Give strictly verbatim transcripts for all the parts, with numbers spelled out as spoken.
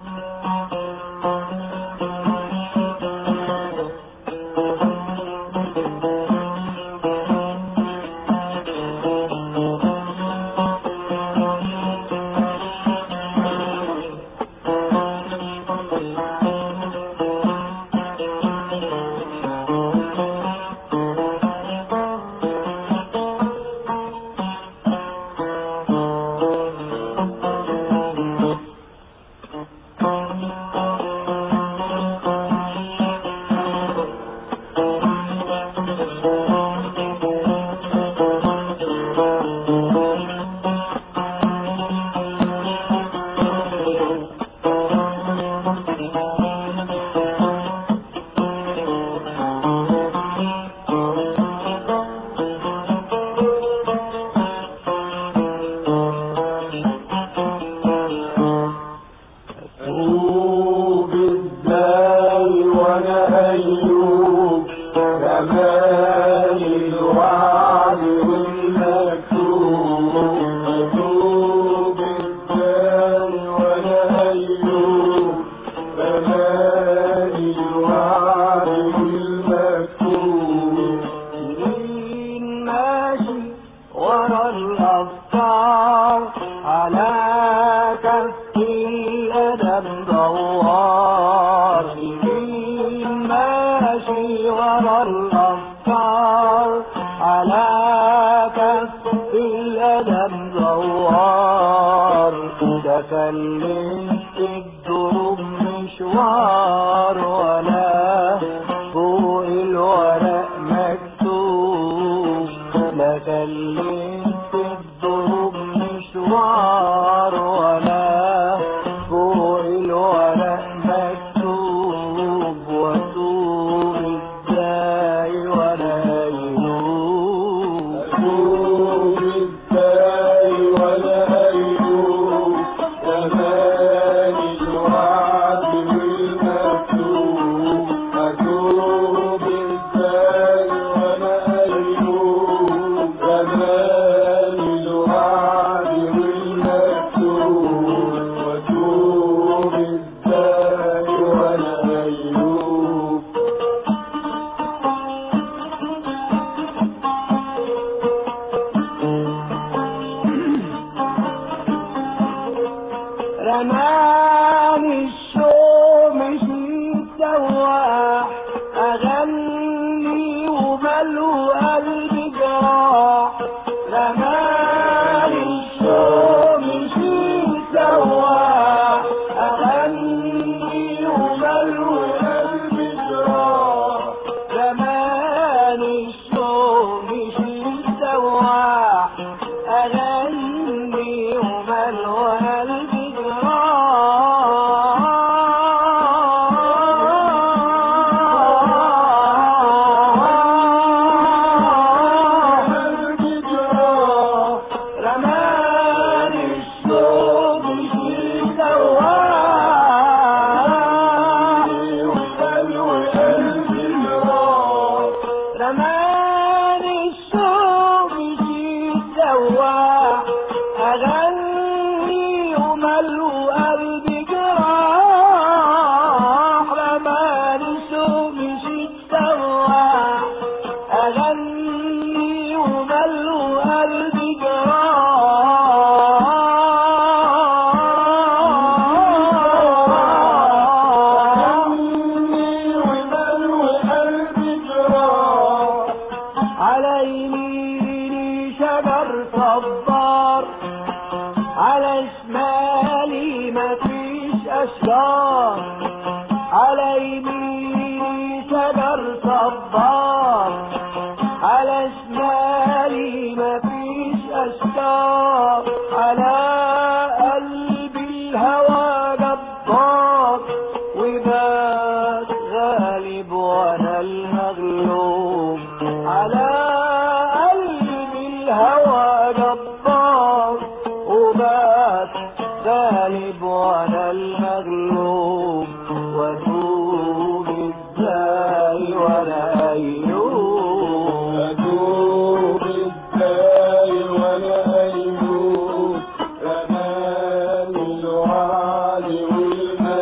الوعد والمنى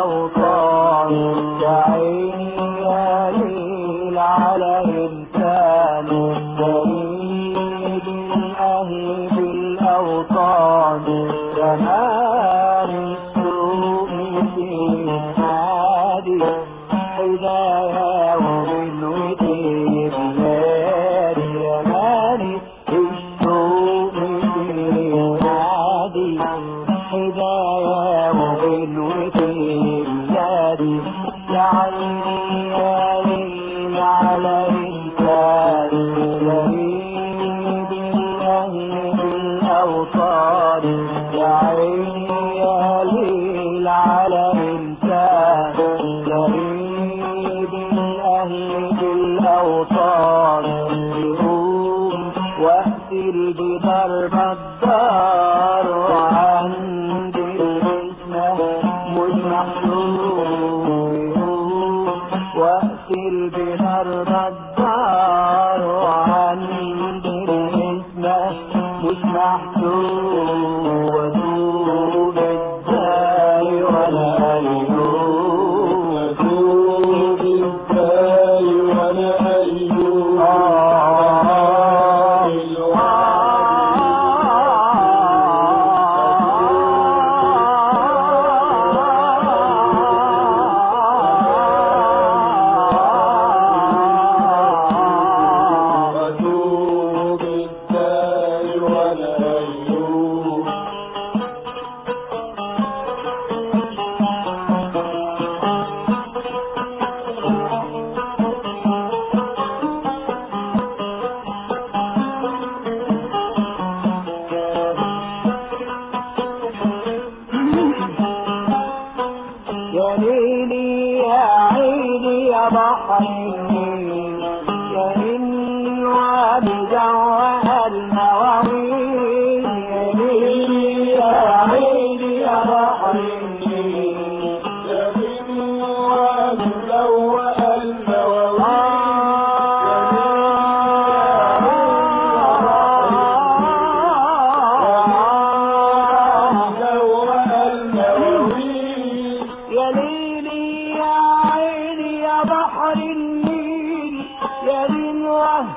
بالأوطان يا عيني يا ليل على إنسان غريب الأهل بالأوطان زمان السوق في عادي حدايا وبالودي بلادي يا مالي السوق في عادي حدايا وبالودي بلادي يا عيني يا ليل على إنسان غريب الأهل بالأوطان يا عيني يا ليل على إنسان غريب الأهل بالأوطان يقوم واقتل بضرب الدار وعند الاسم مش محسوب يقوم واقتل بضرب الدار وعند الاسم مش محسوب واتوب ازاي ولا ايوب واتوب ازاي ولا ايوب يا ليلي يا عيني يا بحر النيل يا ليل وبجوها المواويل يا ليلي يا عيني يا بحر النيل يا ليل وبجوها المواويل يا ليلي يا عيني يا بحر النيل يا ليل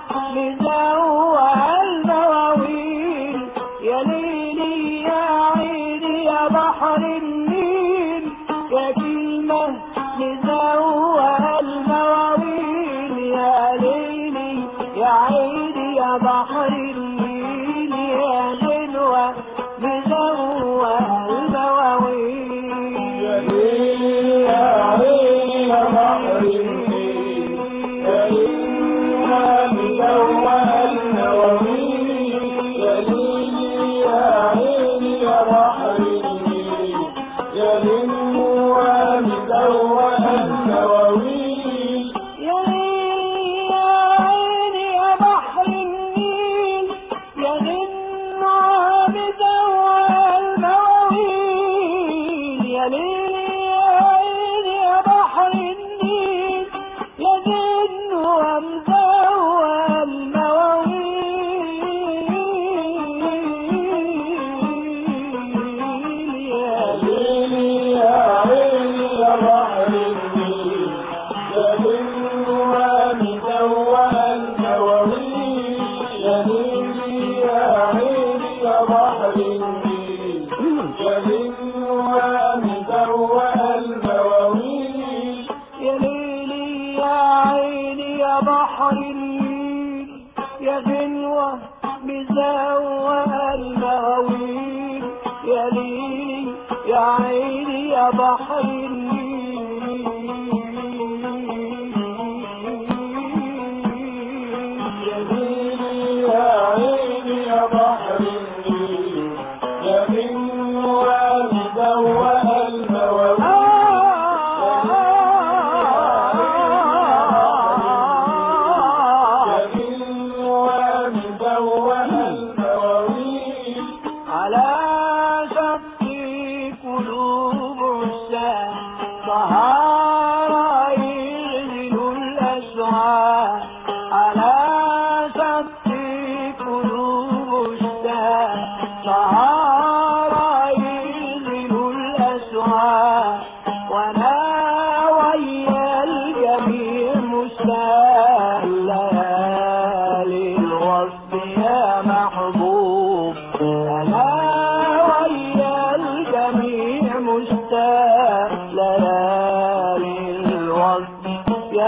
مزوع المواويل يا ليلي يا عيني يا بحر النيل يا كلمة مزوع المواويل يا ليلي يا عيني يا بحر النيل يا ليل مزوع المواويل يا ليلي يا عيني يا بحر النيل يا ليل مزوع المواويل يا ليلي يا عيني يا بحر النيل يا ليل مزوع المواويل يا ليلي يا عيني يا بحر النيل يا ليل مزوع المواويل يا ليلي يا عيني يا بحر النيل يا دين ومزوع المواويل يا ليلي يا عيني يا بحر النيل يا دين ومزوع المواويل يا ليلي يا عيني يا بحر النيل يا دين ومزوع المواويل يا ليلي يا عيني يا بحر النيل يا غنوة مزوع المواويل يا ليلي يا عيني يا بحر النيل يا ليلي يا عيني يا بحر النيل يا غنوة مزوع المواويل على شط قلوب الشام طهارة يغزل الأشعار على شط قلوب الشام طهارة يغزل الأشعار وانا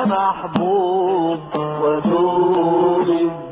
محبوب ودود